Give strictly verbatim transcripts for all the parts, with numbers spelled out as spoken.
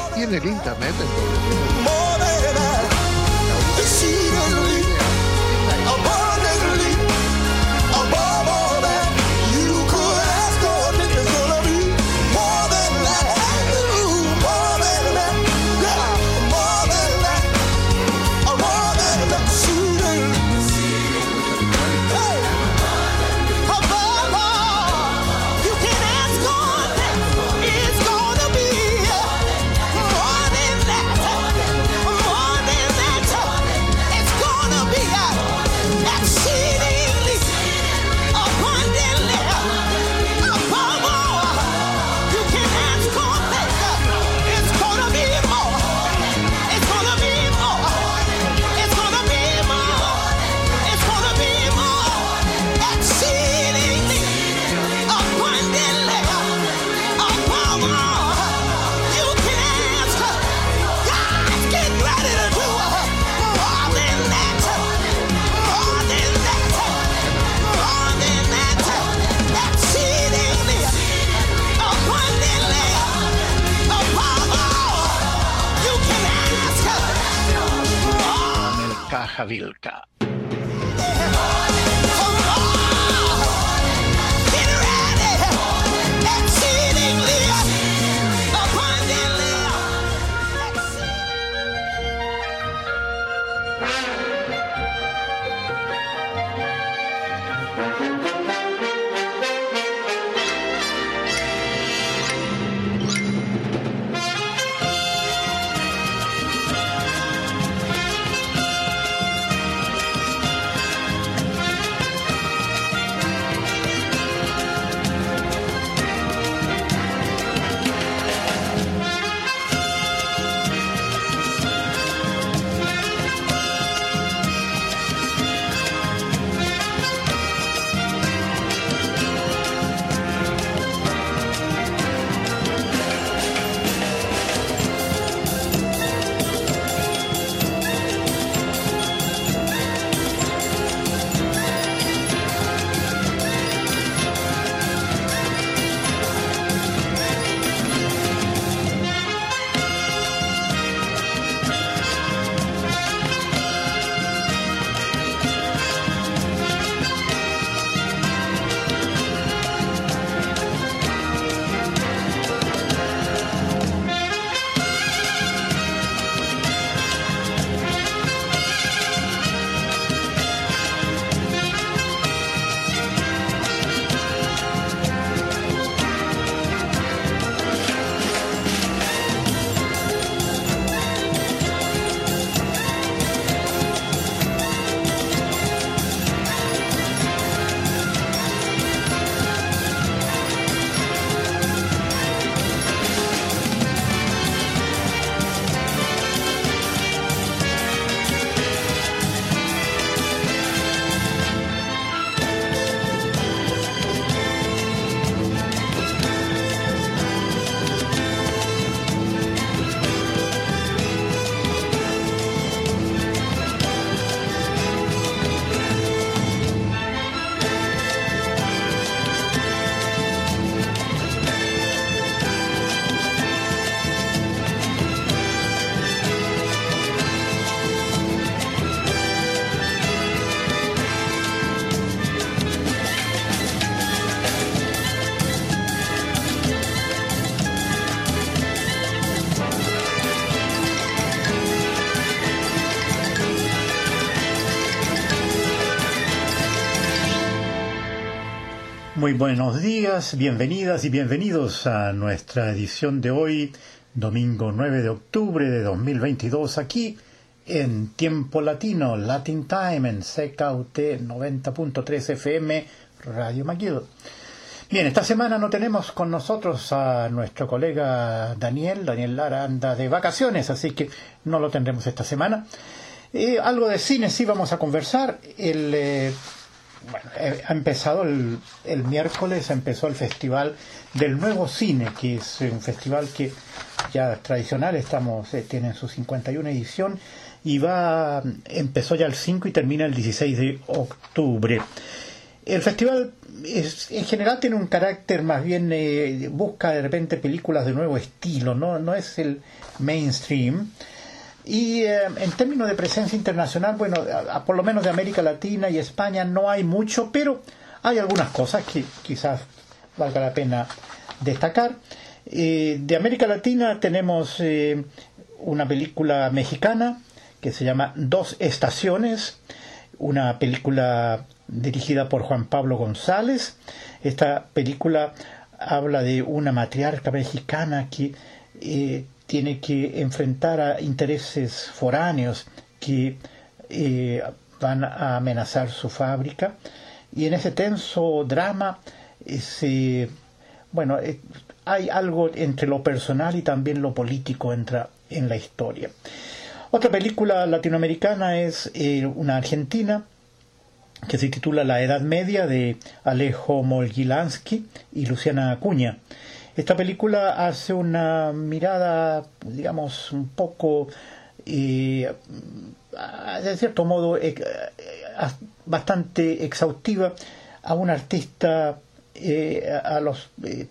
y en el internet en Vilca. Muy buenos días, bienvenidas y bienvenidos a nuestra edición de hoy, domingo nueve de octubre de dos mil veintidós, aquí en Tiempo Latino, Latin Time, en C K U T noventa punto tres F M, Radio McGill. Bien, esta semana no tenemos con nosotros a nuestro colega Daniel. Daniel Lara anda de vacaciones, así que no lo tendremos esta semana. Eh, algo de cine sí vamos a conversar. El... Eh, Bueno, ha empezado el, el miércoles, empezó el Festival del Nuevo Cine, que es un festival que ya es tradicional, estamos, eh, tiene su cincuenta y una edición y va, empezó ya el cinco y termina el dieciséis de octubre. El festival es, en general tiene un carácter más bien, eh, busca de repente películas de nuevo estilo, no, no es el mainstream. Y eh, en términos de presencia internacional, bueno, a, a, por lo menos de América Latina y España no hay mucho, pero hay algunas cosas que quizás valga la pena destacar. Eh, de América Latina tenemos eh, una película mexicana que se llama Dos Estaciones, una película dirigida por Juan Pablo González. Esta película habla de una matriarca mexicana que eh, tiene que enfrentar a intereses foráneos que eh, van a amenazar su fábrica, y en ese tenso drama eh, se, bueno, eh, hay algo entre lo personal y también lo político entra en la historia. Otra película latinoamericana es eh, una argentina que se titula La Edad Media, de Alejo Mogilansky y Luciana Acuña. Esta película hace una mirada, digamos, un poco, eh, de cierto modo, eh, bastante exhaustiva a un artista, eh, a los, eh,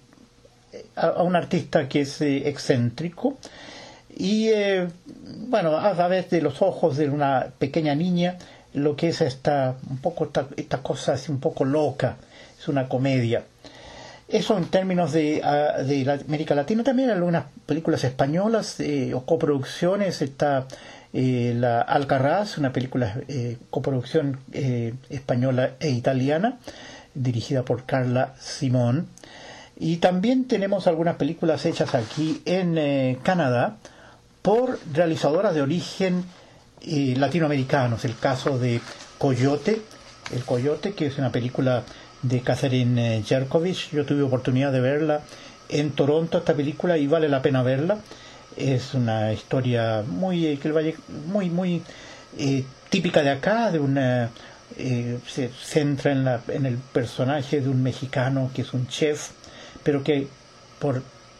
a un artista que es eh, excéntrico y, eh, bueno, a través de los ojos de una pequeña niña, lo que es esta, un poco esta, esta cosa así un poco loca, es una comedia. Eso en términos de, uh, de la América Latina. También hay algunas películas españolas eh, o coproducciones. Está eh, la Alcarrás, una película eh, coproducción eh, española e italiana, dirigida por Carla Simón. Y también tenemos algunas películas hechas aquí en eh, Canadá por realizadoras de origen eh, latinoamericanos. El caso de Coyote, El Coyote, que es una película de Catherine Jerkovich. Yo tuve oportunidad de verla en Toronto, esta película, y vale la pena verla. Es una historia muy muy muy eh, típica de acá, de una eh, se centra en, la, en el personaje de un mexicano que es un chef, pero que por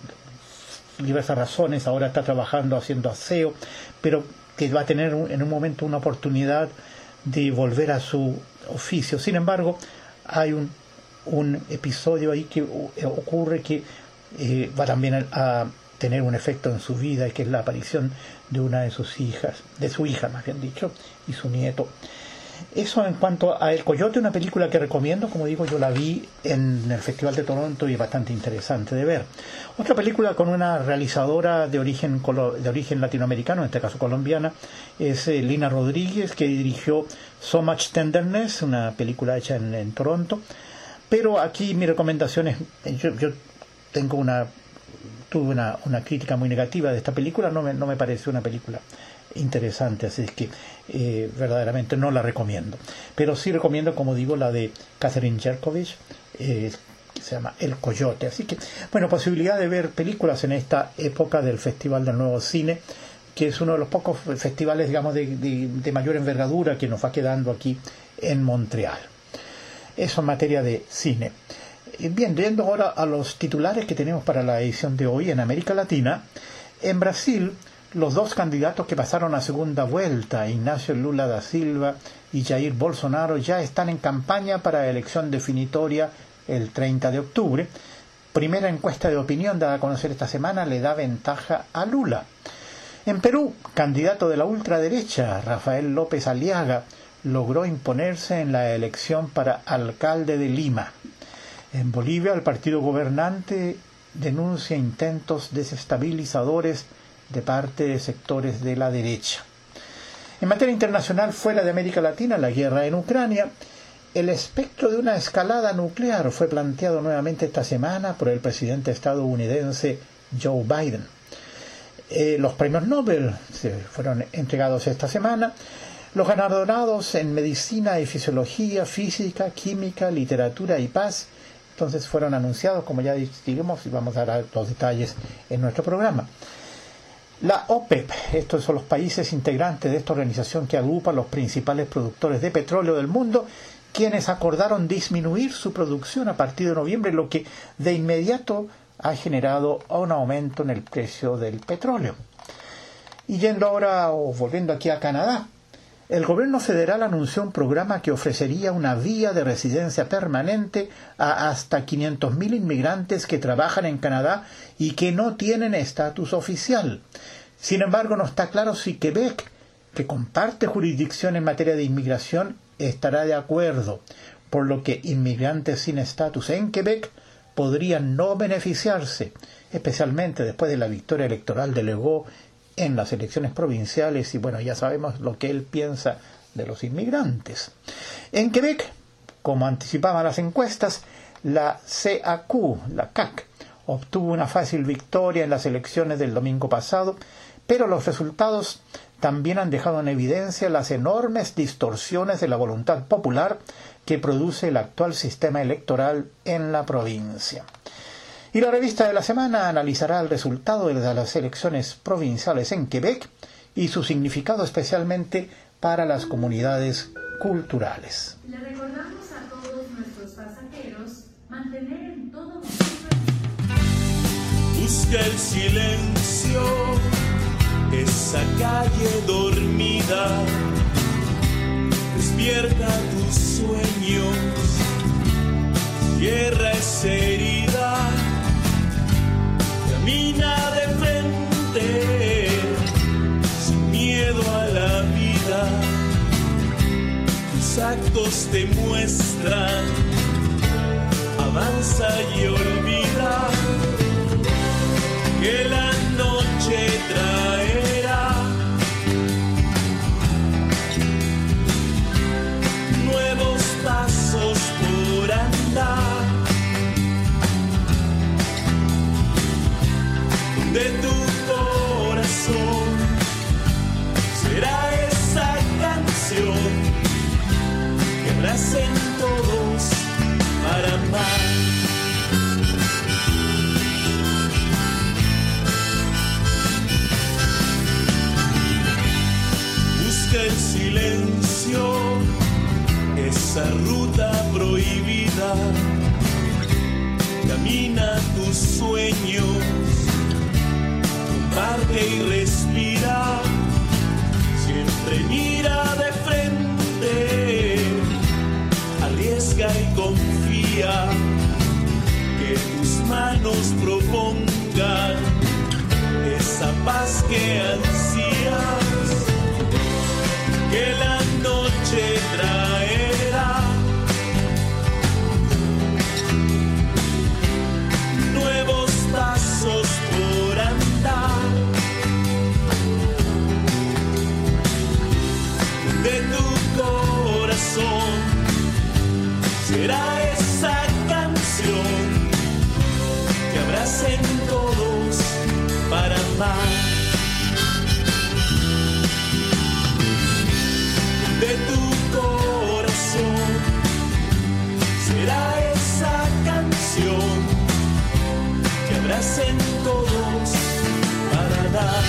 diversas razones ahora está trabajando haciendo aseo, pero que va a tener un, en un momento una oportunidad de volver a su oficio. Sin embargo, hay un, un episodio ahí que ocurre que eh, va también a, a tener un efecto en su vida, que es la aparición de una de sus hijas, de su hija más bien dicho, y su nieto. Eso en cuanto a El Coyote, una película que recomiendo, como digo, yo la vi en el Festival de Toronto y es bastante interesante de ver. Otra película con una realizadora de origen de origen latinoamericano, en este caso colombiana, es eh, Lina Rodríguez, que dirigió So Much Tenderness, una película hecha en, en Toronto. Pero aquí mi recomendación es, yo, yo tengo una tuve una, una crítica muy negativa de esta película, no me, no me pareció una película interesante, así es que eh, verdaderamente no la recomiendo. Pero sí recomiendo, como digo, la de Catherine Jerkovich, eh, que se llama El Coyote. Así que, bueno, posibilidad de ver películas en esta época del Festival del Nuevo Cine, que es uno de los pocos festivales, digamos, de, de, de mayor envergadura que nos va quedando aquí en Montreal. Eso en materia de cine. Bien, yendo ahora a los titulares que tenemos para la edición de hoy en América Latina. En Brasil, los dos candidatos que pasaron a segunda vuelta, Ignacio Lula da Silva y Jair Bolsonaro, ya están en campaña para la elección definitoria el treinta de octubre. Primera encuesta de opinión dada a conocer esta semana le da ventaja a Lula. En Perú, candidato de la ultraderecha, Rafael López Aliaga, logró imponerse en la elección para alcalde de Lima. En Bolivia, el partido gobernante denuncia intentos desestabilizadores de parte de sectores de la derecha. En materia internacional, fuera de América Latina, la guerra en Ucrania, el espectro de una escalada nuclear fue planteado nuevamente esta semana por el presidente estadounidense Joe Biden. Eh, los premios Nobel se fueron entregados esta semana. Los galardonados en medicina y fisiología, física, química, literatura y paz, entonces fueron anunciados, como ya dijimos, y vamos a dar los detalles en nuestro programa. La OPEP, estos son los países integrantes de esta organización que agrupa a los principales productores de petróleo del mundo, quienes acordaron disminuir su producción a partir de noviembre, lo que de inmediato ha generado un aumento en el precio del petróleo. Y yendo ahora, o volviendo aquí a Canadá, el gobierno federal anunció un programa que ofrecería una vía de residencia permanente a hasta quinientos mil inmigrantes que trabajan en Canadá y que no tienen estatus oficial. Sin embargo, no está claro si Quebec, que comparte jurisdicción en materia de inmigración, estará de acuerdo, por lo que inmigrantes sin estatus en Quebec podrían no beneficiarse, especialmente después de la victoria electoral de Legault en las elecciones provinciales, y bueno, ya sabemos lo que él piensa de los inmigrantes. En Quebec, como anticipaban las encuestas, la C A Q, la C A Q, obtuvo una fácil victoria en las elecciones del domingo pasado, pero los resultados también han dejado en evidencia las enormes distorsiones de la voluntad popular que produce el actual sistema electoral en la provincia. Y la revista de la semana analizará el resultado de las elecciones provinciales en Quebec y su significado especialmente para las comunidades culturales. Le recordamos a todos nuestros pasajeros mantener en todo momento. Busca el silencio, esa calle dormida, despierta tus sueños, cierra esa herida. Camina de frente, sin miedo a la vida. Tus actos te muestran, avanza y olvida que la noche traerá nuevos pasos por andar. De tu corazón será esa canción que abracen todos para amar. Busca el silencio, esa ruta prohibida, camina tus sueños, comparte y respira, siempre mira de frente, arriesga y confía, que tus manos propongan esa paz que ansías, que la noche traerá nuevos pasos por andar. De tu corazón será esa canción que abracen todos para amar. De tu corazón será esa canción que abracen todos para dar.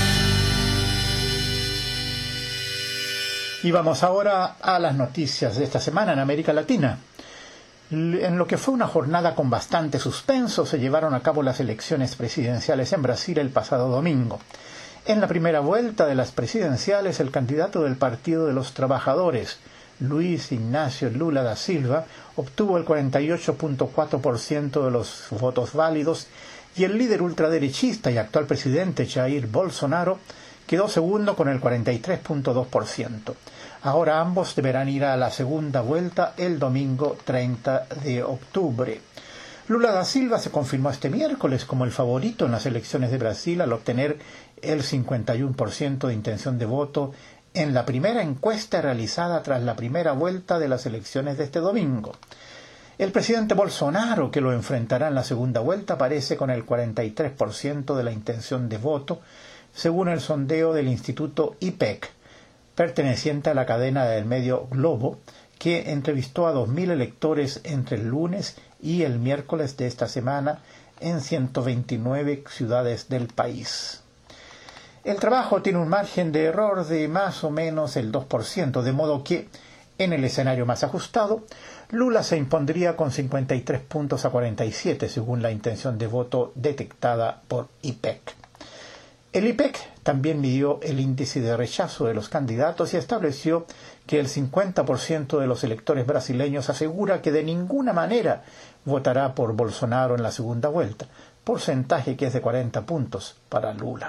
Y vamos ahora a las noticias de esta semana en América Latina. En lo que fue una jornada con bastante suspenso, se llevaron a cabo las elecciones presidenciales en Brasil el pasado domingo. En la primera vuelta de las presidenciales, el candidato del Partido de los Trabajadores, Luis Ignacio Lula da Silva, obtuvo el cuarenta y ocho punto cuatro por ciento de los votos válidos y el líder ultraderechista y actual presidente Jair Bolsonaro quedó segundo con el cuarenta y tres punto dos por ciento. Ahora ambos deberán ir a la segunda vuelta el domingo treinta de octubre. Lula da Silva se confirmó este miércoles como el favorito en las elecciones de Brasil al obtener el cincuenta y uno por ciento de intención de voto en la primera encuesta realizada tras la primera vuelta de las elecciones de este domingo. El presidente Bolsonaro, que lo enfrentará en la segunda vuelta, aparece con el cuarenta y tres por ciento de la intención de voto, según el sondeo del Instituto I P E C, perteneciente a la cadena del medio Globo, que entrevistó a dos mil electores entre el lunes y el miércoles de esta semana en ciento veintinueve ciudades del país. El trabajo tiene un margen de error de más o menos el dos por ciento, de modo que, en el escenario más ajustado, Lula se impondría con cincuenta y tres puntos a cuarenta y siete, según la intención de voto detectada por I P E C. El I P E C también midió el índice de rechazo de los candidatos y estableció que el cincuenta por ciento de los electores brasileños asegura que de ninguna manera votará por Bolsonaro en la segunda vuelta, porcentaje que es de cuarenta puntos para Lula.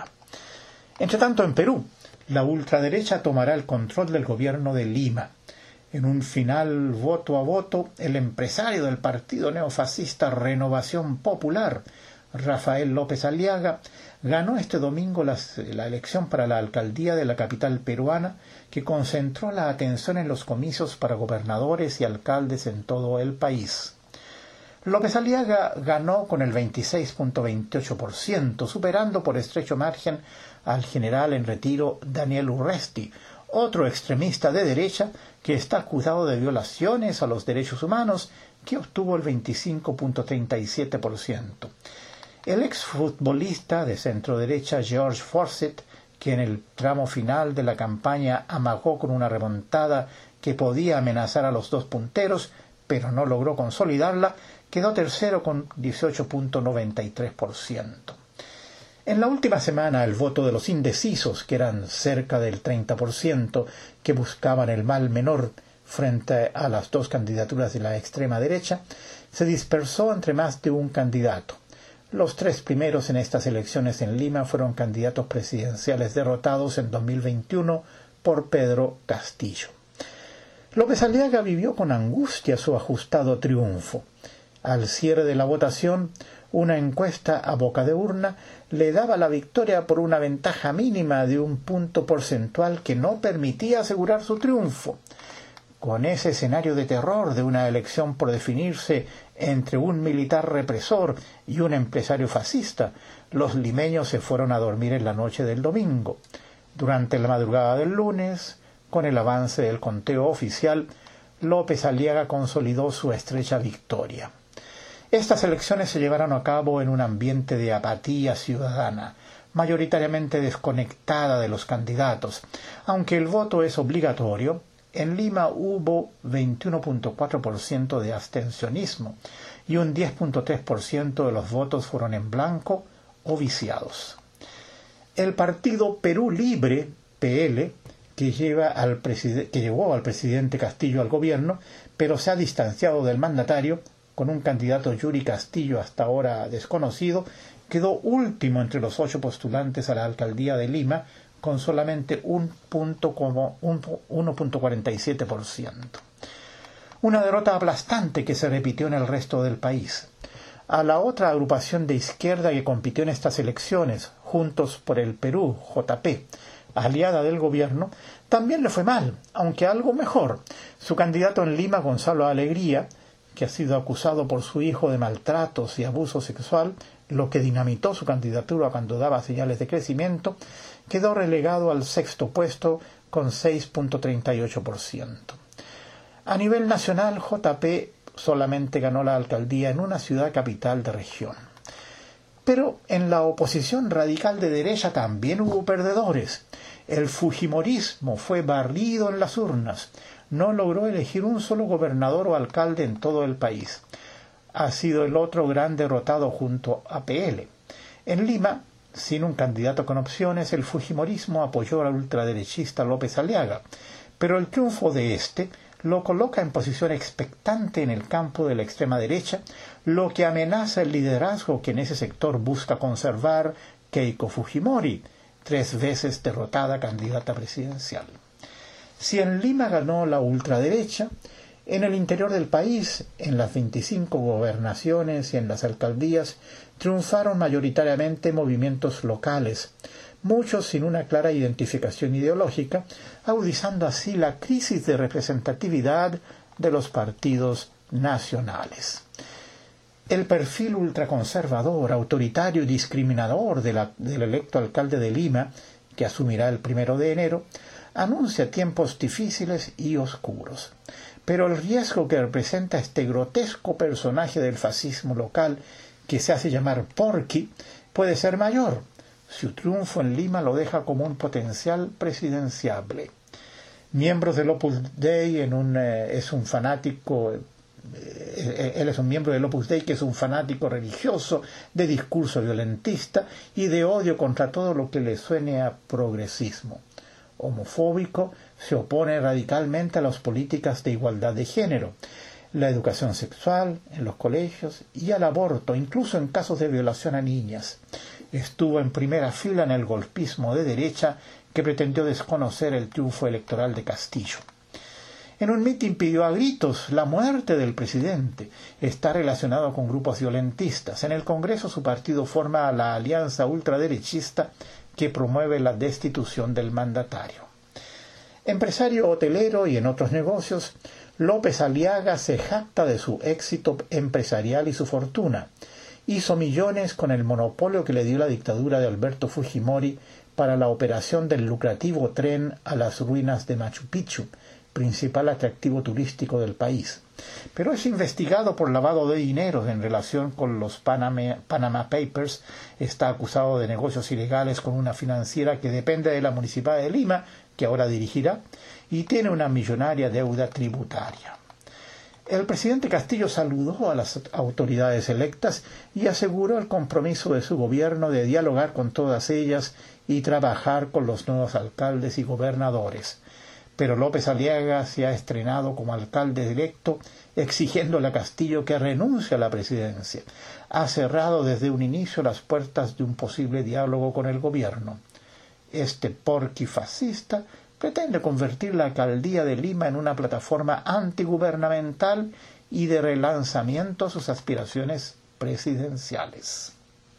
Entre tanto, en Perú, la ultraderecha tomará el control del gobierno de Lima. En un final voto a voto, el empresario del partido neofascista Renovación Popular, Rafael López Aliaga, ganó este domingo las, la elección para la alcaldía de la capital peruana, que concentró la atención en los comicios para gobernadores y alcaldes en todo el país. López Aliaga ganó con el veintiséis punto veintiocho por ciento, superando por estrecho margen al general en retiro Daniel Urresti, otro extremista de derecha que está acusado de violaciones a los derechos humanos, que obtuvo el veinticinco punto treinta y siete por ciento. El exfutbolista de centroderecha George Forsyth, que en el tramo final de la campaña amagó con una remontada que podía amenazar a los dos punteros, pero no logró consolidarla, quedó tercero con dieciocho punto noventa y tres por ciento. En la última semana, el voto de los indecisos, que eran cerca del treinta por ciento, que buscaban el mal menor frente a las dos candidaturas de la extrema derecha, se dispersó entre más de un candidato. Los tres primeros en estas elecciones en Lima fueron candidatos presidenciales derrotados en dos mil veintiuno por Pedro Castillo. López Aliaga vivió con angustia su ajustado triunfo. Al cierre de la votación, una encuesta a boca de urna le daba la victoria por una ventaja mínima de un punto porcentual que no permitía asegurar su triunfo. Con ese escenario de terror de una elección por definirse entre un militar represor y un empresario fascista, los limeños se fueron a dormir en la noche del domingo. Durante la madrugada del lunes, con el avance del conteo oficial, López Aliaga consolidó su estrecha victoria. Estas elecciones se llevaron a cabo en un ambiente de apatía ciudadana, mayoritariamente desconectada de los candidatos. Aunque el voto es obligatorio, en Lima hubo veintiuno punto cuatro por ciento de abstencionismo y un diez punto tres por ciento de los votos fueron en blanco o viciados. El partido Perú Libre, P L, que, lleva al preside- que llevó al presidente Castillo al gobierno, pero se ha distanciado del mandatario, con un candidato Yuri Castillo hasta ahora desconocido, quedó último entre los ocho postulantes a la alcaldía de Lima, con solamente un punto como uno punto cuarenta y siete por ciento. Una derrota aplastante que se repitió en el resto del país. A la otra agrupación de izquierda que compitió en estas elecciones, Juntos por el Perú, J P, aliada del gobierno, también le fue mal, aunque algo mejor. Su candidato en Lima, Gonzalo Alegría, que ha sido acusado por su hijo de maltratos y abuso sexual, lo que dinamitó su candidatura cuando daba señales de crecimiento, quedó relegado al sexto puesto con seis punto treinta y ocho por ciento. A nivel nacional, J P solamente ganó la alcaldía en una ciudad capital de región. Pero en la oposición radical de derecha también hubo perdedores. El fujimorismo fue barrido en las urnas. No logró elegir un solo gobernador o alcalde en todo el país. Ha sido el otro gran derrotado junto a P L. En Lima, sin un candidato con opciones, el fujimorismo apoyó al ultraderechista López Aliaga, pero el triunfo de este lo coloca en posición expectante en el campo de la extrema derecha, lo que amenaza el liderazgo que en ese sector busca conservar Keiko Fujimori, tres veces derrotada candidata presidencial. Si en Lima ganó la ultraderecha, en el interior del país, en las veinticinco gobernaciones y en las alcaldías, triunfaron mayoritariamente movimientos locales, muchos sin una clara identificación ideológica, agudizando así la crisis de representatividad de los partidos nacionales. El perfil ultraconservador, autoritario y discriminador de la, del electo alcalde de Lima, que asumirá el primero de enero, anuncia tiempos difíciles y oscuros. Pero el riesgo que representa este grotesco personaje del fascismo local, que se hace llamar Porky, puede ser mayor. Su triunfo en Lima lo deja como un potencial presidenciable. Miembros del Opus Dei en un, eh, es un fanático, eh, él es un miembro del Opus Dei, que es un fanático religioso de discurso violentista y de odio contra todo lo que le suene a progresismo. Homofóbico, se opone radicalmente a las políticas de igualdad de género, la educación sexual en los colegios y al aborto, incluso en casos de violación a niñas. Estuvo en primera fila en el golpismo de derecha que pretendió desconocer el triunfo electoral de Castillo. En un mitin pidió a gritos la muerte del presidente. Está relacionado con grupos violentistas. En el Congreso su partido forma la alianza ultraderechista que promueve la destitución del mandatario. Empresario hotelero y en otros negocios, López Aliaga se jacta de su éxito empresarial y su fortuna. Hizo millones con el monopolio que le dio la dictadura de Alberto Fujimori para la operación del lucrativo tren a las ruinas de Machu Picchu, principal atractivo turístico del país. Pero es investigado por lavado de dinero en relación con los Panama, Panama Papers. Está acusado de negocios ilegales con una financiera que depende de la Municipalidad de Lima, que ahora dirigirá, y tiene una millonaria deuda tributaria. El presidente Castillo saludó a las autoridades electas y aseguró el compromiso de su gobierno de dialogar con todas ellas y trabajar con los nuevos alcaldes y gobernadores. Pero López Aliaga se ha estrenado como alcalde electo, exigiéndole a Castillo que renuncie a la presidencia. Ha cerrado desde un inicio las puertas de un posible diálogo con el gobierno. Este porquifascista pretende convertir la alcaldía de Lima en una plataforma antigubernamental y de relanzamiento a sus aspiraciones presidenciales.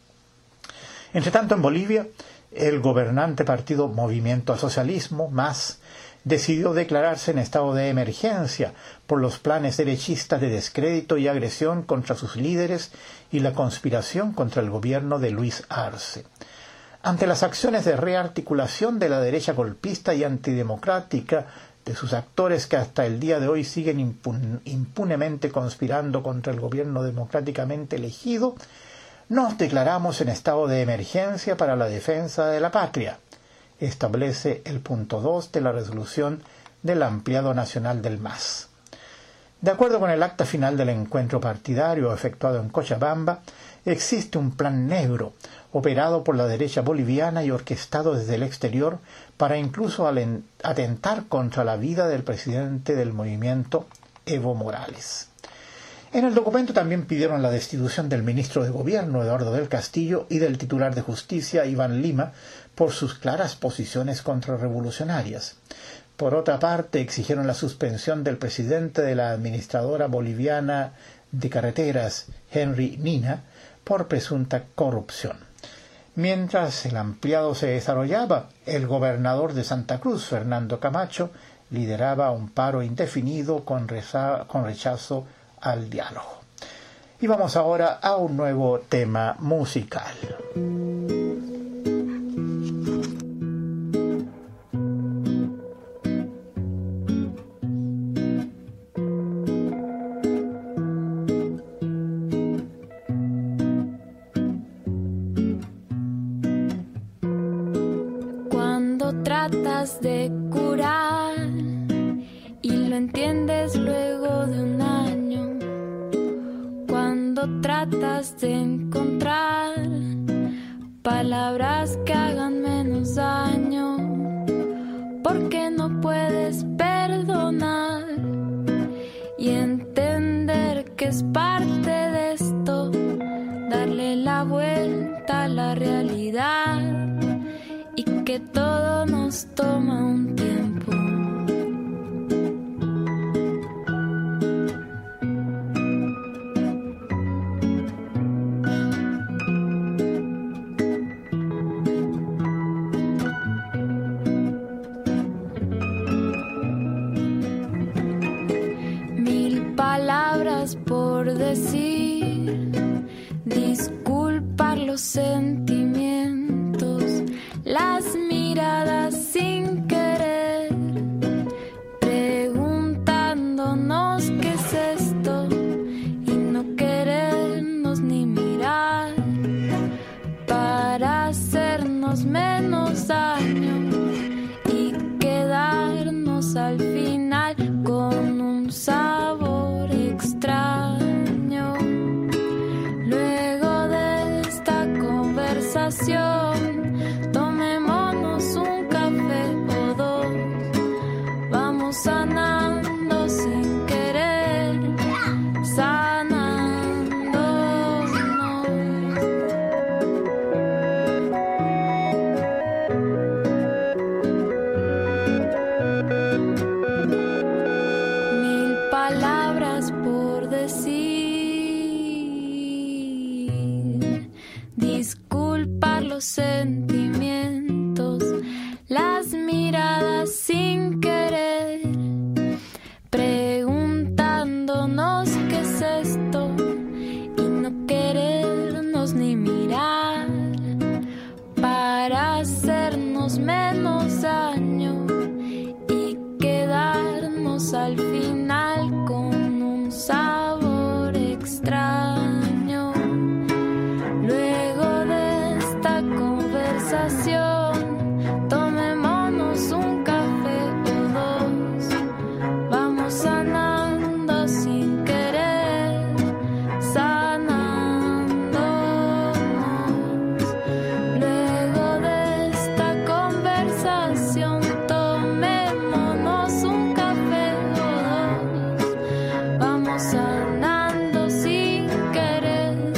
Entre tanto, en Bolivia, el gobernante partido Movimiento al Socialismo, MAS, decidió declararse en estado de emergencia por los planes derechistas de descrédito y agresión contra sus líderes y la conspiración contra el gobierno de Luis Arce. Ante las acciones de rearticulación de la derecha golpista y antidemocrática de sus actores que hasta el día de hoy siguen impun- impunemente conspirando contra el gobierno democráticamente elegido, nos declaramos en estado de emergencia para la defensa de la patria, establece el punto dos de la resolución del ampliado nacional del MAS. De acuerdo con el acta final del encuentro partidario efectuado en Cochabamba, existe un plan negro operado por la derecha boliviana y orquestado desde el exterior para incluso atentar contra la vida del presidente del movimiento, Evo Morales. En el documento también pidieron la destitución del ministro de Gobierno, Eduardo del Castillo, y del titular de Justicia, Iván Lima, por sus claras posiciones contrarrevolucionarias. Por otra parte, exigieron la suspensión del presidente de la administradora boliviana de carreteras, Henry Nina, por presunta corrupción. Mientras el ampliado se desarrollaba, el gobernador de Santa Cruz, Fernando Camacho, lideraba un paro indefinido con, reza- con rechazo al diálogo. Y vamos ahora a un nuevo tema musical. Tratas de curar y lo entiendes luego de un año. Cuando tratas de encontrar palabras que hagan menos daño, porque no puedes perdonar y entender que es parte de esto, darle la vuelta a la realidad. Y que todo nos toma un tiempo. Mil palabras por decir, disculpar los sentimientos, las miradas sin querer, preguntándonos qué es esto y no querernos ni mirar para hacernos menos daño y quedarnos al final con un sabor extraño. las miradas sin querer, preguntándonos qué es esto y no querernos ni mirar para hacernos menos daño y quedarnos al final con un sabor extraño. Luego de esta conversación, tomémonos un café o dos. Vamos sanando sin querer, sanándonos. Luego de esta conversación, tomémonos un café o dos. Vamos sanando sin querer,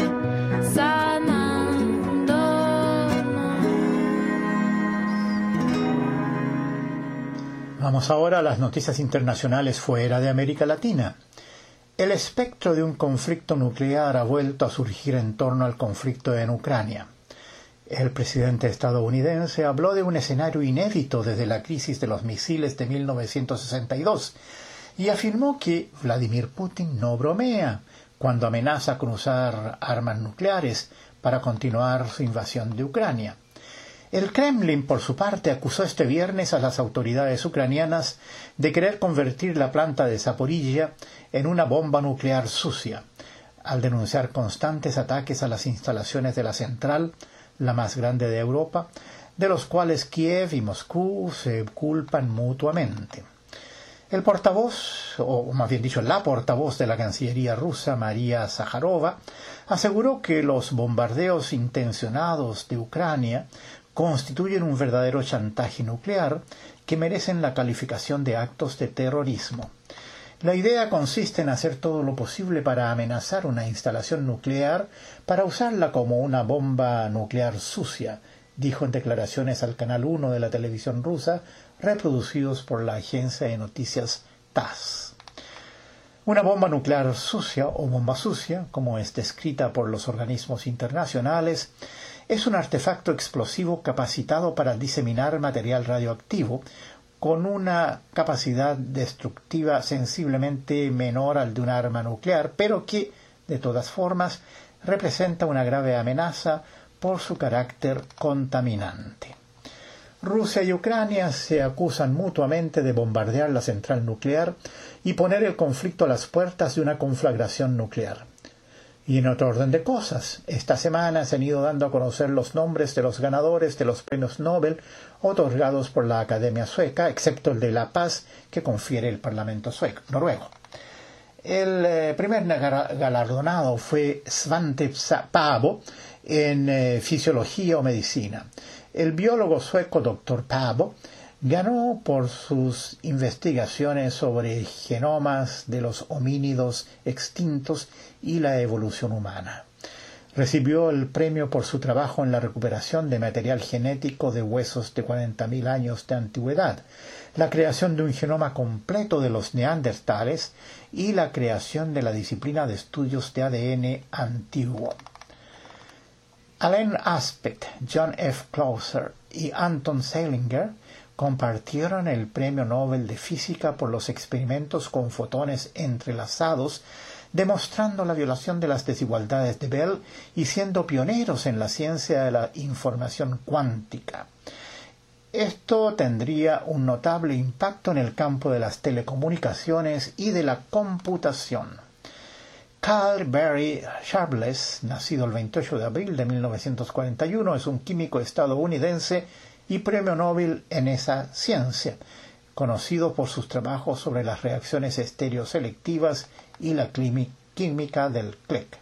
Vamos ahora a las noticias internacionales fuera de América Latina. El espectro de un conflicto nuclear ha vuelto a surgir en torno al conflicto en Ucrania. El presidente estadounidense habló de un escenario inédito desde la crisis de los misiles de mil novecientos sesenta y dos y afirmó que Vladimir Putin no bromea cuando amenaza con usar armas nucleares para continuar su invasión de Ucrania. El Kremlin, por su parte, acusó este viernes a las autoridades ucranianas de querer convertir la planta de Zaporizhia en una bomba nuclear sucia, al denunciar constantes ataques a las instalaciones de la central, la más grande de Europa, de los cuales Kiev y Moscú se culpan mutuamente. El portavoz, o más bien dicho, la portavoz de la Cancillería rusa, María Zakharova, aseguró que los bombardeos intencionados de Ucrania constituyen un verdadero chantaje nuclear que merecen la calificación de actos de terrorismo. La idea consiste en hacer todo lo posible para amenazar una instalación nuclear para usarla como una bomba nuclear sucia, dijo en declaraciones al Canal uno de la televisión rusa, reproducidos por la agencia de noticias T A S S. Una bomba nuclear sucia o bomba sucia, como es descrita por los organismos internacionales, es un artefacto explosivo capacitado para diseminar material radioactivo con una capacidad destructiva sensiblemente menor al de un arma nuclear, pero que, de todas formas, representa una grave amenaza por su carácter contaminante. Rusia y Ucrania se acusan mutuamente de bombardear la central nuclear y poner el conflicto a las puertas de una conflagración nuclear. Y en otro orden de cosas, esta semana se han ido dando a conocer los nombres de los ganadores de los premios Nobel otorgados por la Academia Sueca, excepto el de la Paz que confiere el Parlamento sueco, noruego. El eh, primer galardonado fue Svante Paavo en eh, Fisiología o Medicina. El biólogo sueco doctor Paavo ganó por sus investigaciones sobre genomas de los homínidos extintos y la evolución humana. Recibió el premio por su trabajo en la recuperación de material genético de huesos de cuarenta mil años de antigüedad, la creación de un genoma completo de los neandertales y la creación de la disciplina de estudios de A D N antiguo. Alain Aspect, John F. Clauser y Anton Zeilinger compartieron el Premio Nobel de Física por los experimentos con fotones entrelazados, demostrando la violación de las desigualdades de Bell y siendo pioneros en la ciencia de la información cuántica. Esto tendría un notable impacto en el campo de las telecomunicaciones y de la computación. Carl Barry Sharpless, nacido el veintiocho de abril de mil novecientos cuarenta y uno, es un químico estadounidense y premio Nobel en esa ciencia, conocido por sus trabajos sobre las reacciones estereoselectivas y la química del click.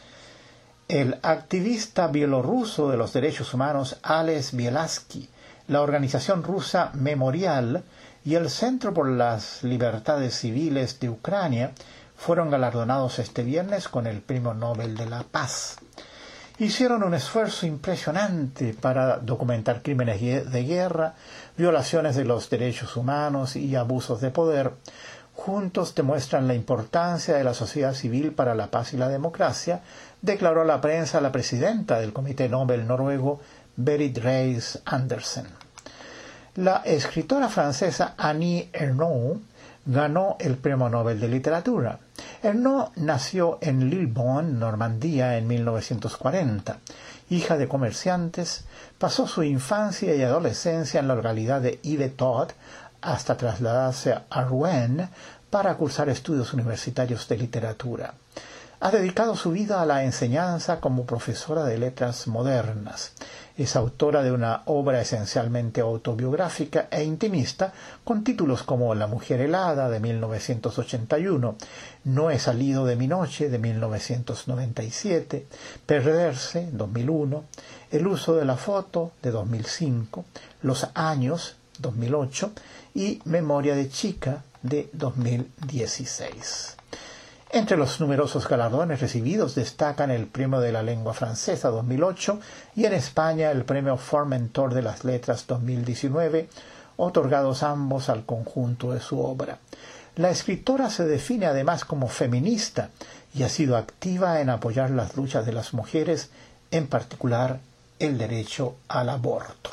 El activista bielorruso de los derechos humanos Ales Bielaski, la organización rusa Memorial y el Centro por las Libertades Civiles de Ucrania fueron galardonados este viernes con el Premio Nobel de la Paz. Hicieron un esfuerzo impresionante para documentar crímenes de guerra, violaciones de los derechos humanos y abusos de poder. Juntos demuestran la importancia de la sociedad civil para la paz y la democracia, declaró a la prensa la presidenta del Comité Nobel noruego, Berit Reiss-Andersen. La escritora francesa Annie Ernaux ganó el Premio Nobel de Literatura. Ernaux nació en Lillebonne, Normandía, en mil novecientos cuarenta. Hija de comerciantes, pasó su infancia y adolescencia en la localidad de Yvetot hasta trasladarse a Rouen para cursar estudios universitarios de literatura. Ha dedicado su vida a la enseñanza como profesora de letras modernas. Es autora de una obra esencialmente autobiográfica e intimista con títulos como La mujer helada de mil novecientos ochenta y uno, No he salido de mi noche de mil novecientos noventa y siete, Perderse dos mil uno, El uso de la foto de dos mil cinco, Los años dos mil ocho y Memoria de chica de dos mil dieciséis. Entre los numerosos galardones recibidos destacan el Premio de la Lengua Francesa dos mil ocho y en España el Premio Formentor de las Letras dos mil diecinueve, otorgados ambos al conjunto de su obra. La escritora se define además como feminista y ha sido activa en apoyar las luchas de las mujeres, en particular el derecho al aborto.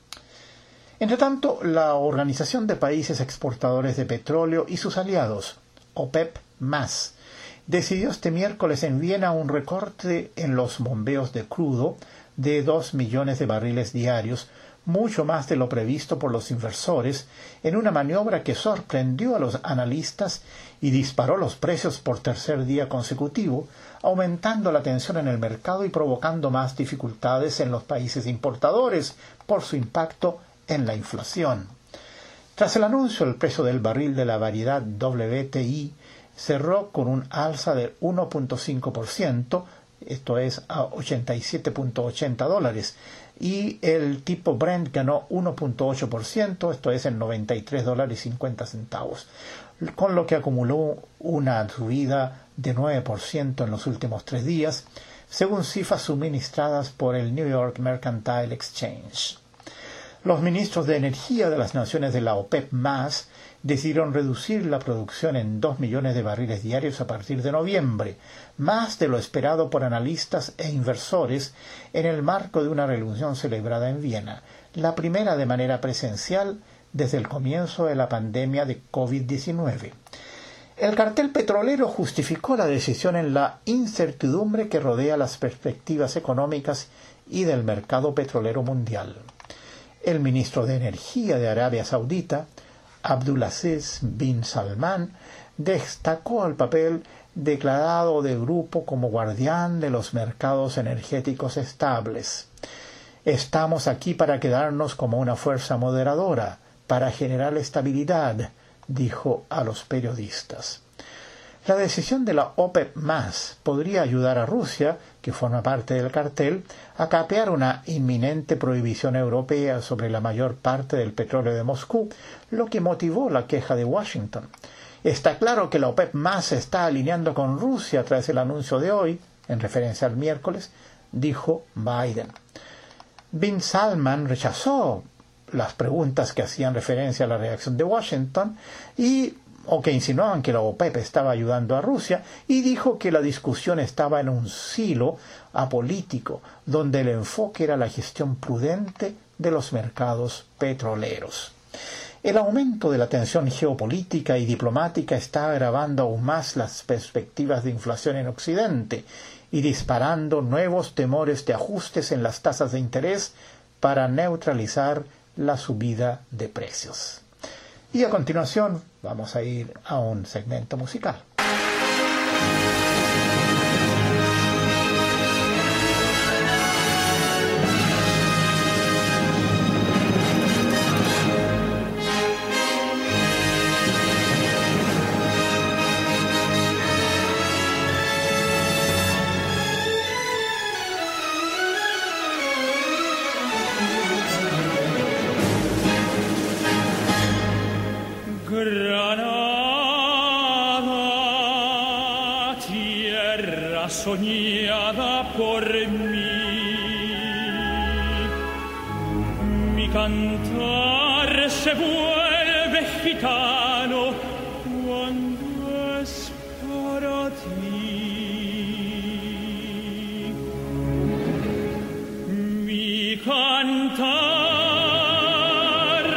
Entre tanto, la Organización de Países Exportadores de Petróleo y sus aliados, OPEP más, decidió este miércoles en Viena un recorte en los bombeos de crudo de dos millones de barriles diarios, mucho más de lo previsto por los inversores, en una maniobra que sorprendió a los analistas y disparó los precios por tercer día consecutivo, aumentando la tensión en el mercado y provocando más dificultades en los países importadores por su impacto en la inflación. Tras el anuncio, el precio del barril de la variedad W T I cerró con un alza de uno punto cinco por ciento, esto es a ochenta y siete punto ochenta dólares, y el tipo Brent ganó uno punto ocho por ciento, esto es en noventa y tres dólares cincuenta centavos, con lo que acumuló una subida de nueve por ciento en los últimos tres días, según cifras suministradas por el New York Mercantile Exchange. Los ministros de Energía de las naciones de la OPEP más decidieron reducir la producción en dos millones de barriles diarios a partir de noviembre, más de lo esperado por analistas e inversores en el marco de una reunión celebrada en Viena, la primera de manera presencial desde el comienzo de la pandemia de COVID diecinueve. El cartel petrolero justificó la decisión en la incertidumbre que rodea las perspectivas económicas y del mercado petrolero mundial. El ministro de Energía de Arabia Saudita, Abdulaziz bin Salman, destacó el papel declarado del grupo como guardián de los mercados energéticos estables. Estamos aquí para quedarnos como una fuerza moderadora, para generar estabilidad, dijo a los periodistas. La decisión de la OPEP más podría ayudar a Rusia, que forma parte del cartel, a capear una inminente prohibición europea sobre la mayor parte del petróleo de Moscú, lo que motivó la queja de Washington. Está claro que la OPEP más se está alineando con Rusia tras el anuncio de hoy, en referencia al miércoles, dijo Biden. Bin Salman rechazó las preguntas que hacían referencia a la reacción de Washington y o que insinuaban que la OPEP estaba ayudando a Rusia, y dijo que la discusión estaba en un silo apolítico, donde el enfoque era la gestión prudente de los mercados petroleros. El aumento de la tensión geopolítica y diplomática está agravando aún más las perspectivas de inflación en Occidente y disparando nuevos temores de ajustes en las tasas de interés para neutralizar la subida de precios. Y a continuación vamos a ir a un segmento musical. Soñada por mí, mi cantar se vuelve gitano cuando es para ti. Mi cantar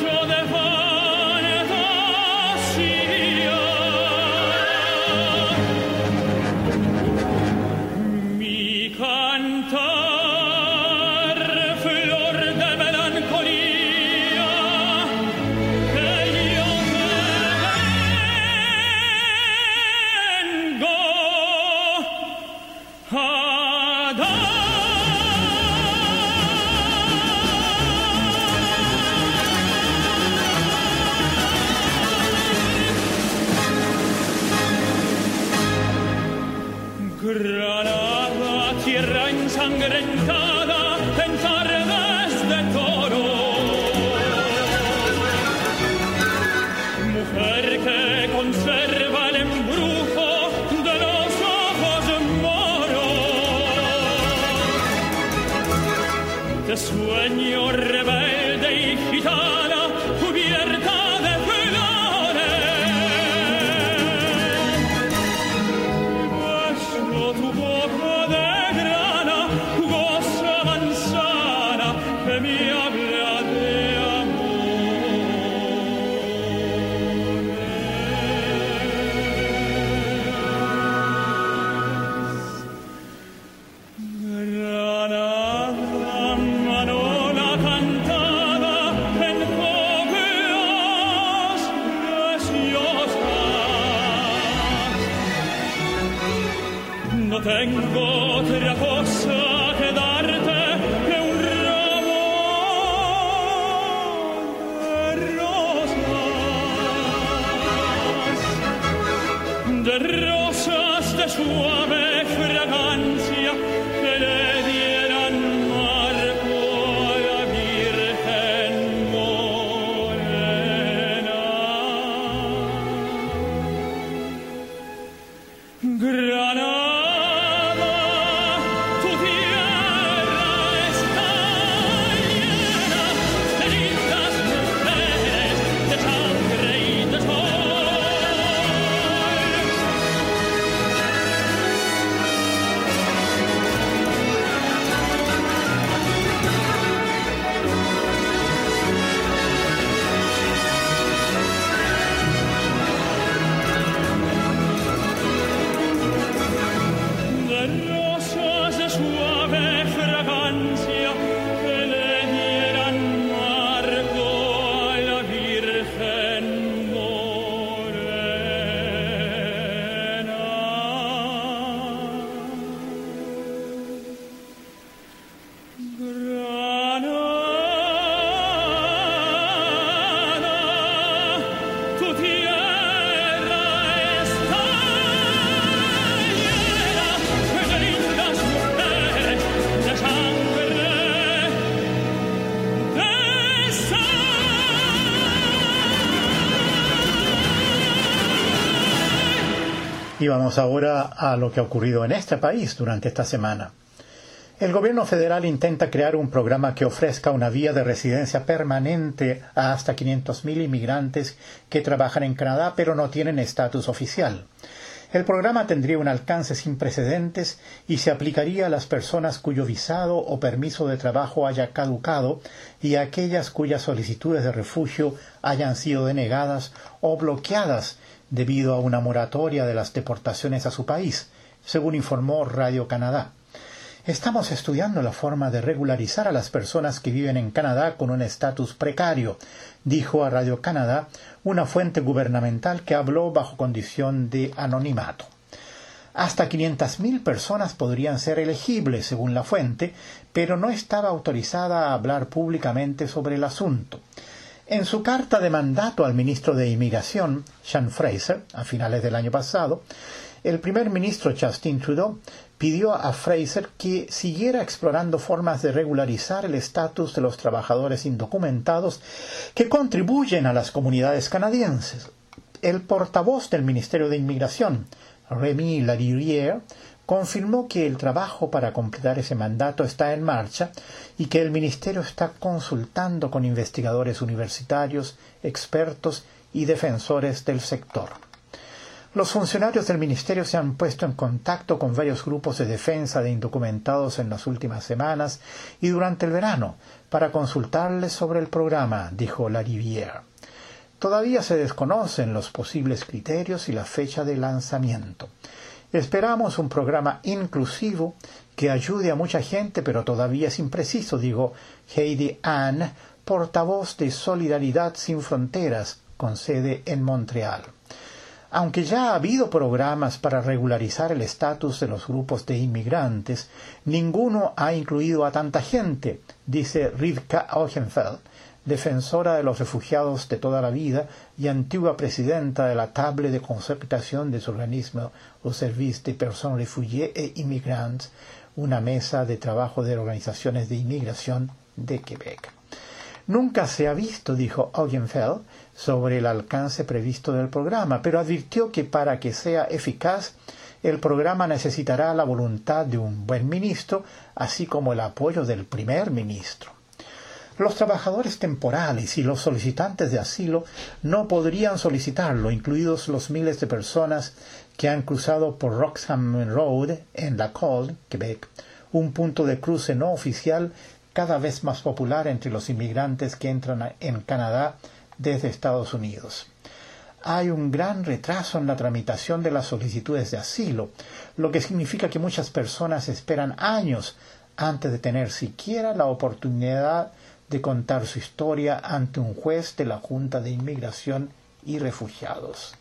Y vamos ahora a lo que ha ocurrido en este país durante esta semana. El gobierno federal intenta crear un programa que ofrezca una vía de residencia permanente a hasta quinientos mil inmigrantes que trabajan en Canadá pero no tienen estatus oficial. El programa tendría un alcance sin precedentes y se aplicaría a las personas cuyo visado o permiso de trabajo haya caducado y a aquellas cuyas solicitudes de refugio hayan sido denegadas o bloqueadas debido a una moratoria de las deportaciones a su país, según informó Radio Canadá. Estamos estudiando la forma de regularizar a las personas que viven en Canadá con un estatus precario, dijo a Radio Canadá una fuente gubernamental que habló bajo condición de anonimato. Hasta quinientas mil personas podrían ser elegibles, según la fuente, pero no estaba autorizada a hablar públicamente sobre el asunto. En su carta de mandato al ministro de Inmigración, Sean Fraser, a finales del año pasado, el primer ministro Justin Trudeau pidió a Fraser que siguiera explorando formas de regularizar el estatus de los trabajadores indocumentados que contribuyen a las comunidades canadienses. El portavoz del Ministerio de Inmigración, Remy Ladirière, confirmó que el trabajo para completar ese mandato está en marcha y que el ministerio está consultando con investigadores universitarios, expertos y defensores del sector. Los funcionarios del ministerio se han puesto en contacto con varios grupos de defensa de indocumentados en las últimas semanas y durante el verano para consultarles sobre el programa, dijo Larivière. Todavía se desconocen los posibles criterios y la fecha de lanzamiento. Esperamos un programa inclusivo que ayude a mucha gente, pero todavía es impreciso, dijo Heidi Ann, portavoz de Solidaridad Sin Fronteras, con sede en Montreal. Aunque ya ha habido programas para regularizar el estatus de los grupos de inmigrantes, ninguno ha incluido a tanta gente, dice Rivka Augenfeld, defensora de los refugiados de toda la vida y antigua presidenta de la Table de Concertación de su organismo au service des personnes réfugiées et immigrantes, una mesa de trabajo de organizaciones de inmigración de Quebec. Nunca se ha visto, dijo Augenfeld, sobre el alcance previsto del programa, pero advirtió que para que sea eficaz, el programa necesitará la voluntad de un buen ministro, así como el apoyo del primer ministro. Los trabajadores temporales y los solicitantes de asilo no podrían solicitarlo, incluidos los miles de personas que han cruzado por Roxham Road en Lacolle, Quebec, un punto de cruce no oficial cada vez más popular entre los inmigrantes que entran en Canadá desde Estados Unidos. Hay un gran retraso en la tramitación de las solicitudes de asilo, lo que significa que muchas personas esperan años antes de tener siquiera la oportunidad de contar su historia ante un juez de la Junta de Inmigración y Refugiados.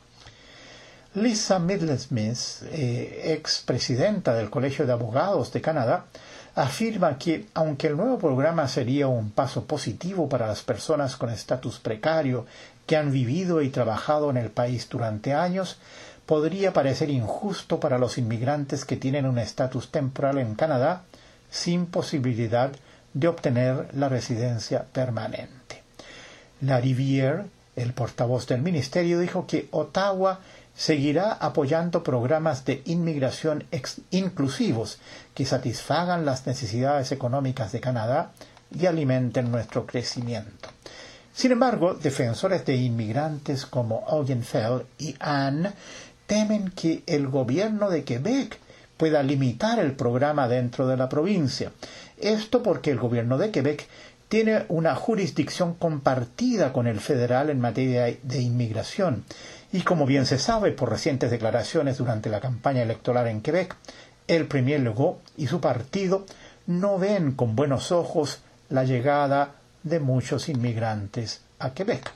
Lisa Middlesmith, eh, ex presidenta del Colegio de Abogados de Canadá, afirma que, aunque el nuevo programa sería un paso positivo para las personas con estatus precario que han vivido y trabajado en el país durante años, podría parecer injusto para los inmigrantes que tienen un estatus temporal en Canadá sin posibilidad de obtener la residencia permanente. Larivière, el portavoz del ministerio, dijo que Ottawa seguirá apoyando programas de inmigración inclusivos que satisfagan las necesidades económicas de Canadá y alimenten nuestro crecimiento. Sin embargo, defensores de inmigrantes como Augenfeld y Ann temen que el gobierno de Quebec pueda limitar el programa dentro de la provincia. Esto porque el gobierno de Quebec tiene una jurisdicción compartida con el federal en materia de inmigración. Y como bien se sabe por recientes declaraciones durante la campaña electoral en Quebec, el Premier Legault y su partido no ven con buenos ojos la llegada de muchos inmigrantes a Quebec.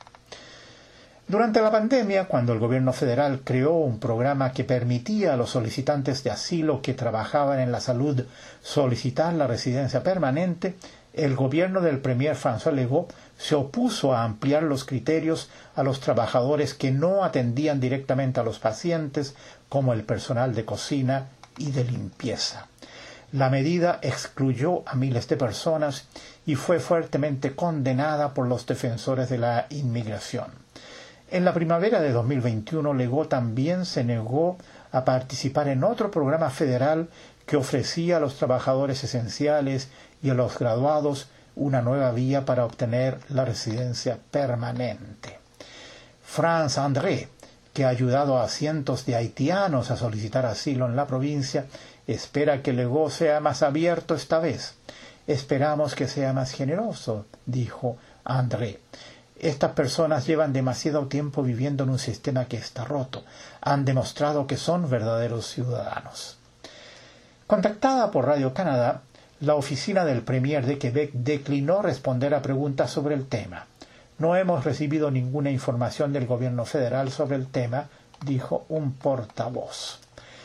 Durante la pandemia, cuando el gobierno federal creó un programa que permitía a los solicitantes de asilo que trabajaban en la salud solicitar la residencia permanente, el gobierno del Premier François Legault se opuso a ampliar los criterios a los trabajadores que no atendían directamente a los pacientes, como el personal de cocina y de limpieza. La medida excluyó a miles de personas y fue fuertemente condenada por los defensores de la inmigración. En la primavera de dos mil veintiuno, Legault también se negó a participar en otro programa federal que ofrecía a los trabajadores esenciales y a los graduados una nueva vía para obtener la residencia permanente. France André, que ha ayudado a cientos de haitianos a solicitar asilo en la provincia, espera que Legault sea más abierto esta vez. Esperamos que sea más generoso, dijo André. Estas personas llevan demasiado tiempo viviendo en un sistema que está roto. Han demostrado que son verdaderos ciudadanos. Contactada por Radio-Canada, la oficina del Premier de Quebec declinó responder a preguntas sobre el tema. No hemos recibido ninguna información del gobierno federal sobre el tema, dijo un portavoz.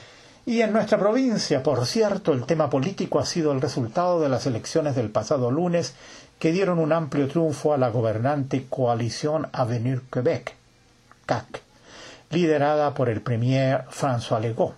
Y en nuestra provincia, por cierto, el tema político ha sido el resultado de las elecciones del pasado lunes, que dieron un amplio triunfo a la gobernante Coalición Avenir Québec, C A Q, liderada por el premier François Legault.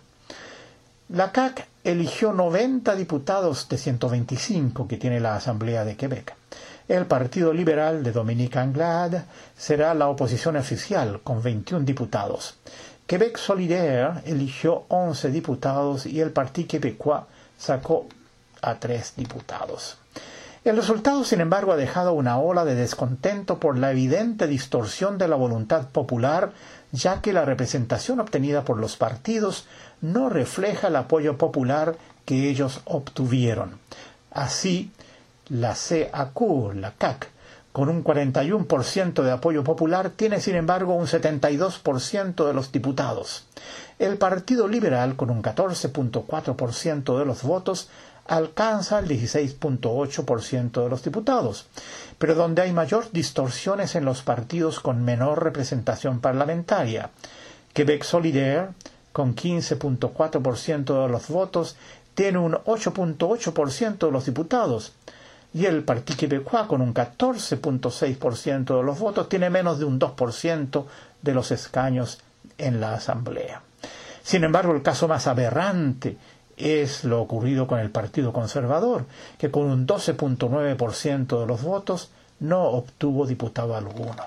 La C A Q eligió noventa diputados de ciento veinticinco que tiene la Asamblea de Quebec. El Partido Liberal de Dominique Anglade será la oposición oficial, con veintiún diputados. Québec Solidaire eligió once diputados y el Parti Québécois sacó a tres diputados. El resultado, sin embargo, ha dejado una ola de descontento por la evidente distorsión de la voluntad popular, ya que la representación obtenida por los partidos no refleja el apoyo popular que ellos obtuvieron. Así, la C A Q, la C A C, con un cuarenta y uno por ciento de apoyo popular, tiene sin embargo un setenta y dos por ciento de los diputados. El Partido Liberal, con un catorce punto cuatro por ciento de los votos, alcanza el dieciséis punto ocho por ciento de los diputados, pero donde hay mayor distorsiones en los partidos con menor representación parlamentaria. Quebec Solidaire, con quince punto cuatro por ciento de los votos, tiene un ocho punto ocho por ciento de los diputados, y el Parti Québécois, con un catorce punto seis por ciento de los votos, tiene menos de un dos por ciento de los escaños en la Asamblea. Sin embargo, el caso más aberrante es lo ocurrido con el Partido Conservador, que con un doce punto nueve por ciento de los votos no obtuvo diputado alguno.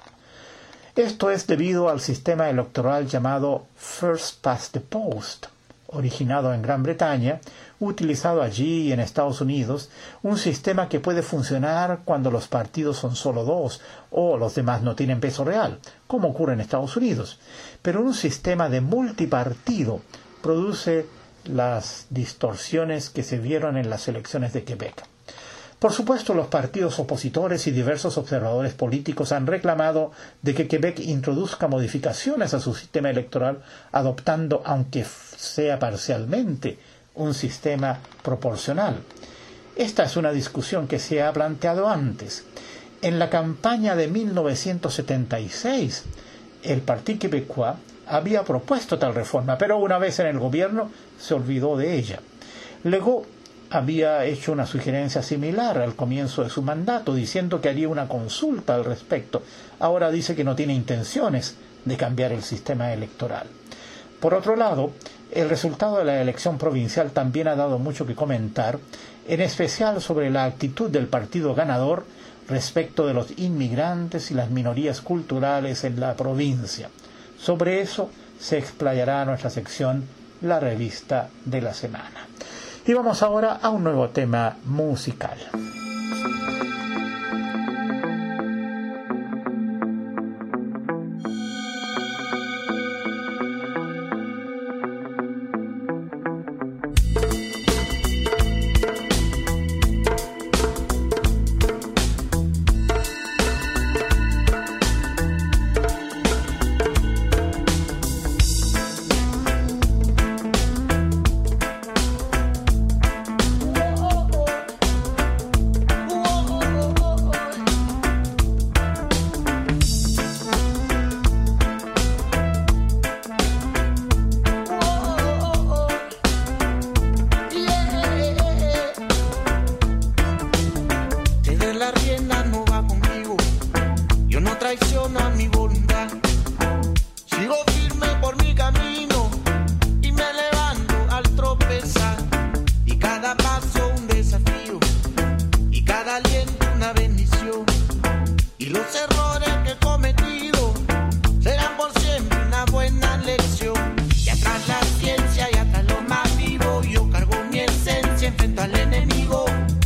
Esto es debido al sistema electoral llamado First Past the Post, originado en Gran Bretaña, utilizado allí y en Estados Unidos, un sistema que puede funcionar cuando los partidos son solo dos o los demás no tienen peso real, como ocurre en Estados Unidos. Pero un sistema de multipartido produce las distorsiones que se vieron en las elecciones de Quebec. Por supuesto, los partidos opositores y diversos observadores políticos han reclamado de que Quebec introduzca modificaciones a su sistema electoral, adoptando, aunque sea parcialmente, un sistema proporcional. Esta es una discusión que se ha planteado antes. En la campaña de mil novecientos setenta y seis, el Parti Québécois había propuesto tal reforma, pero una vez en el gobierno se olvidó de ella. Legault había hecho una sugerencia similar al comienzo de su mandato, diciendo que haría una consulta al respecto. Ahora dice que no tiene intenciones de cambiar el sistema electoral. Por otro lado, el resultado de la elección provincial también ha dado mucho que comentar, en especial sobre la actitud del partido ganador respecto de los inmigrantes y las minorías culturales en la provincia. Sobre eso se explayará nuestra sección La Revista de la Semana. Y vamos ahora a un nuevo tema musical.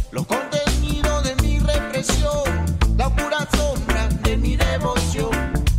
La pura sombra de mi devoción.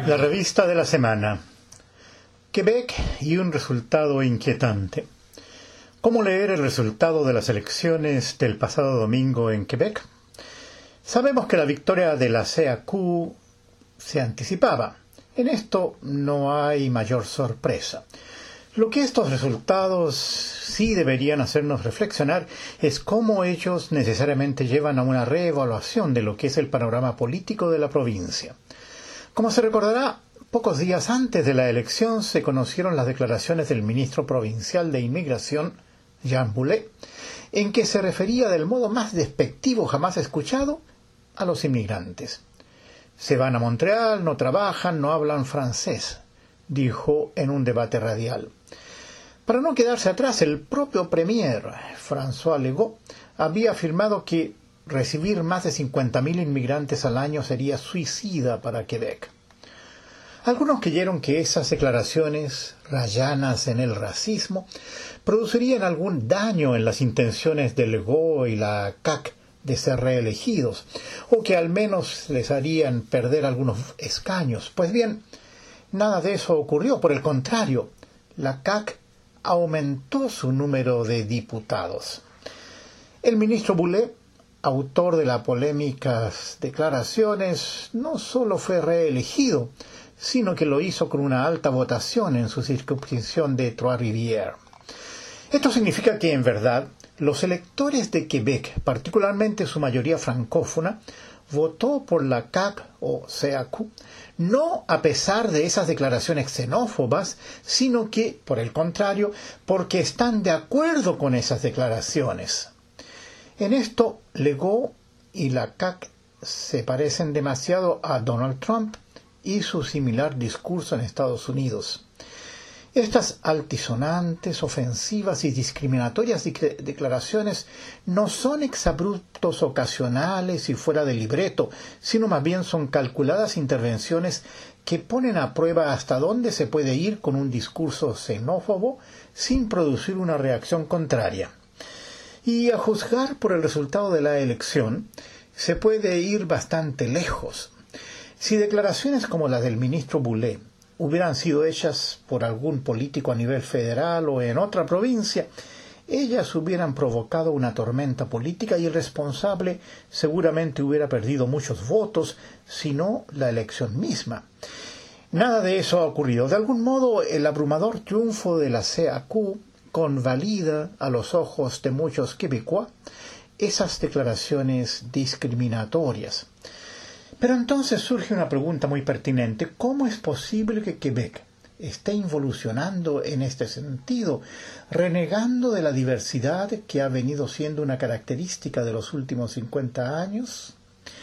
La revista de la semana. Quebec y un resultado inquietante. ¿Cómo leer el resultado de las elecciones del pasado domingo en Quebec? Sabemos que la victoria de la C A Q se anticipaba. En esto no hay mayor sorpresa. Lo que estos resultados sí deberían hacernos reflexionar es cómo ellos necesariamente llevan a una reevaluación de lo que es el panorama político de la provincia. Como se recordará, pocos días antes de la elección se conocieron las declaraciones del ministro provincial de Inmigración, Jean Boulet, en que se refería del modo más despectivo jamás escuchado a los inmigrantes. Se van a Montreal, no trabajan, no hablan francés, dijo en un debate radial. Para no quedarse atrás, el propio premier, François Legault, había afirmado que recibir más de cincuenta mil inmigrantes al año sería suicida para Quebec. Algunos creyeron que esas declaraciones, rayanas en el racismo, producirían algún daño en las intenciones de Legault y la C A Q de ser reelegidos, o que al menos les harían perder algunos escaños. Pues bien, nada de eso ocurrió. Por el contrario, la C A Q aumentó su número de diputados. El ministro Boulet, autor de las polémicas declaraciones, no solo fue reelegido, sino que lo hizo con una alta votación en su circunscripción de Trois-Rivières. Esto significa que, en verdad, los electores de Quebec, particularmente su mayoría francófona, votó por la C A Q o C A Q, no a pesar de esas declaraciones xenófobas, sino que, por el contrario, porque están de acuerdo con esas declaraciones. En esto, Legault y la C A Q se parecen demasiado a Donald Trump y su similar discurso en Estados Unidos. Estas altisonantes, ofensivas y discriminatorias declaraciones no son exabruptos ocasionales y fuera de libreto, sino más bien son calculadas intervenciones que ponen a prueba hasta dónde se puede ir con un discurso xenófobo sin producir una reacción contraria. Y a juzgar por el resultado de la elección, se puede ir bastante lejos. Si declaraciones como las del ministro Boulet hubieran sido hechas por algún político a nivel federal o en otra provincia, ellas hubieran provocado una tormenta política y el responsable seguramente hubiera perdido muchos votos, si no la elección misma. Nada de eso ha ocurrido. De algún modo, el abrumador triunfo de la C A Q convalida a los ojos de muchos quebecois esas declaraciones discriminatorias. Pero entonces surge una pregunta muy pertinente. ¿Cómo es posible que Quebec esté involucionando en este sentido, renegando de la diversidad que ha venido siendo una característica de los últimos cincuenta años?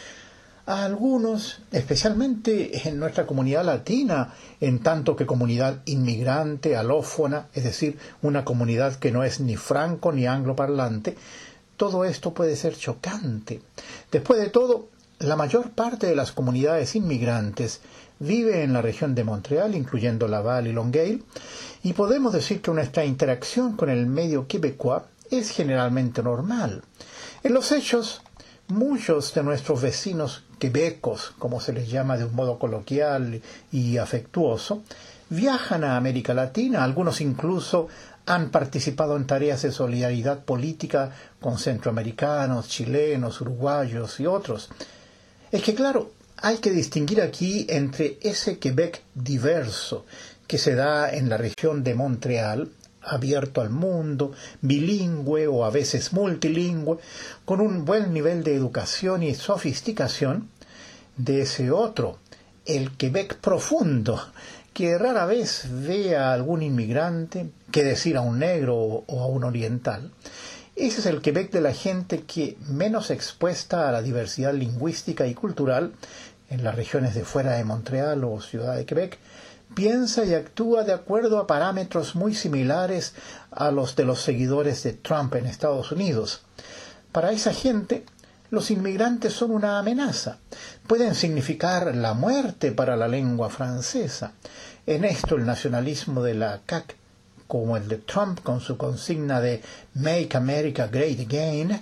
A algunos, especialmente en nuestra comunidad latina, en tanto que comunidad inmigrante, alófona, es decir, una comunidad que no es ni franco ni angloparlante, todo esto puede ser chocante. Después de todo, la mayor parte de las comunidades inmigrantes vive en la región de Montreal, incluyendo Laval y Longueuil, y podemos decir que nuestra interacción con el medio quebecois es generalmente normal. En los hechos, muchos de nuestros vecinos quebecos, como se les llama de un modo coloquial y afectuoso, viajan a América Latina. Algunos incluso han participado en tareas de solidaridad política con centroamericanos, chilenos, uruguayos y otros. Es que, claro, hay que distinguir aquí entre ese Quebec diverso que se da en la región de Montreal, abierto al mundo, bilingüe o a veces multilingüe, con un buen nivel de educación y sofisticación, de ese otro, el Quebec profundo, que rara vez ve a algún inmigrante, que decir a un negro o a un oriental. Ese es el Quebec de la gente que, menos expuesta a la diversidad lingüística y cultural, en las regiones de fuera de Montreal o Ciudad de Quebec, piensa y actúa de acuerdo a parámetros muy similares a los de los seguidores de Trump en Estados Unidos. Para esa gente, los inmigrantes son una amenaza. Pueden significar la muerte para la lengua francesa. En esto el nacionalismo de la C A Q, como el de Trump con su consigna de Make America Great Again,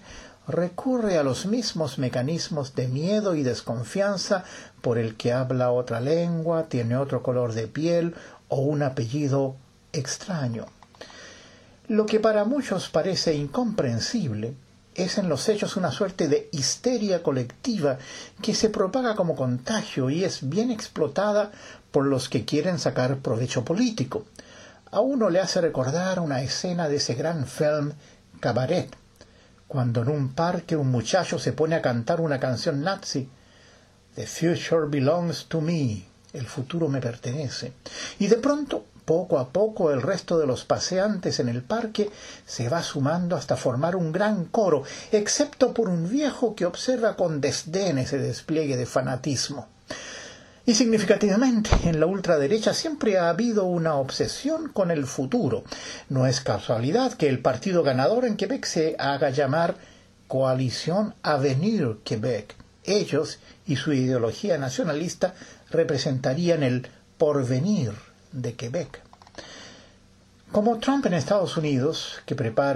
recurre a los mismos mecanismos de miedo y desconfianza por el que habla otra lengua, tiene otro color de piel o un apellido extraño. Lo que para muchos parece incomprensible es en los hechos una suerte de histeria colectiva que se propaga como contagio y es bien explotada por los que quieren sacar provecho político. A uno le hace recordar una escena de ese gran film Cabaret, cuando en un parque un muchacho se pone a cantar una canción nazi, The future belongs to me, el futuro me pertenece, y de pronto, poco a poco, el resto de los paseantes en el parque se va sumando hasta formar un gran coro, excepto por un viejo que observa con desdén ese despliegue de fanatismo. Y significativamente, en la ultraderecha siempre ha habido una obsesión con el futuro. No es casualidad que el partido ganador en Quebec se haga llamar Coalición Avenir Quebec. Ellos y su ideología nacionalista representarían el porvenir de Quebec. Como Trump en Estados Unidos, que prepara